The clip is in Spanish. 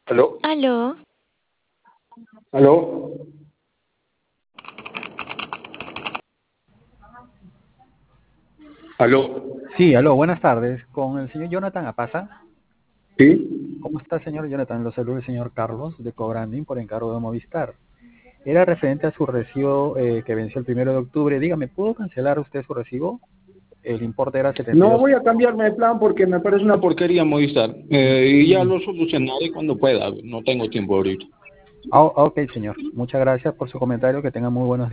¿Aló? Aló, ¿Aló? ¿Aló? Sí, aló, buenas tardes. Con el señor Jonathan Apaza. ¿Sí? ¿Cómo está, señor Jonathan? Lo saluda el señor Carlos de Cobranding por encargo de Movistar. Era referente a su recibo que venció el 1 de octubre. Dígame, ¿pudo cancelar usted su recibo? El importe era No 72. voy a cambiarme de plan porque me parece una porquería Movistar. Y ya lo solucionaré cuando pueda. No tengo tiempo ahorita. Ok, señor. Muchas gracias por su comentario. Que tenga muy buenos días.